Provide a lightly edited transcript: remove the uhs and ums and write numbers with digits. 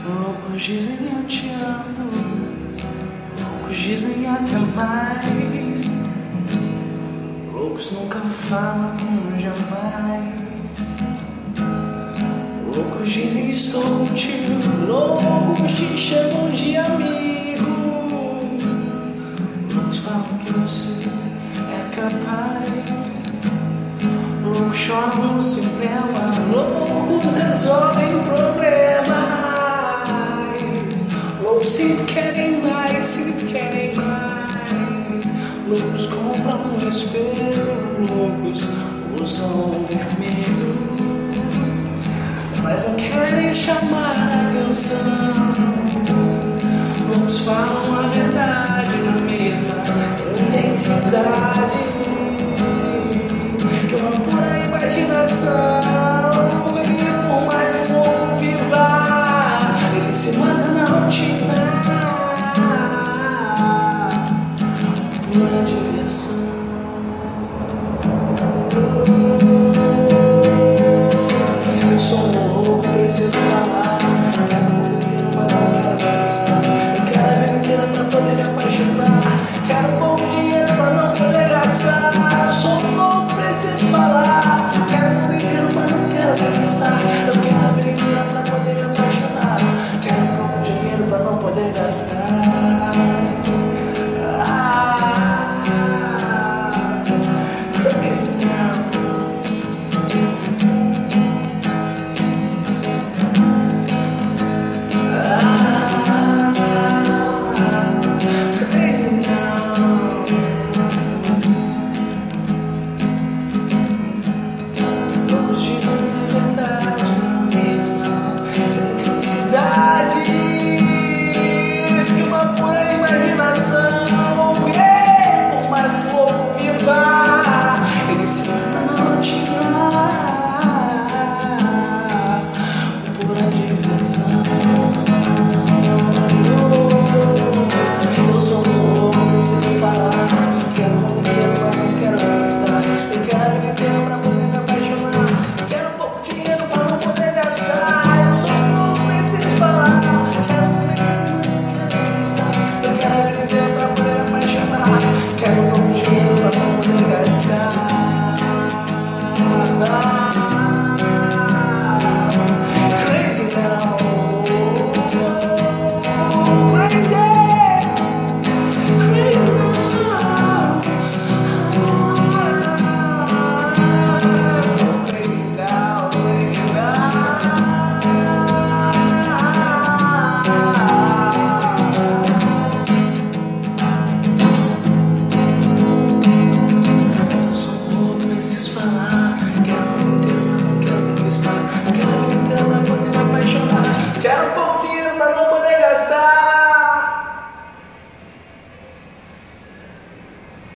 Loucos dizem eu te amo, loucos dizem até mais. Loucos nunca falam jamais. Loucos dizem estou contigo, loucos te chamam de amigo. Loucos falam que você é capaz. Loucos choram no cinema, loucos resolvem problemas. Loucos sempre querem mais, sempre querem mais. Loucos compram um espelho, loucos usam o vermelho, mas não querem chamar a atenção. Loucos falam a verdade na mesma intensidade que uma pura imaginação. E por mais um louco viva, ele se manda na rotina, pura diversão. Eu sou um louco, preciso falar.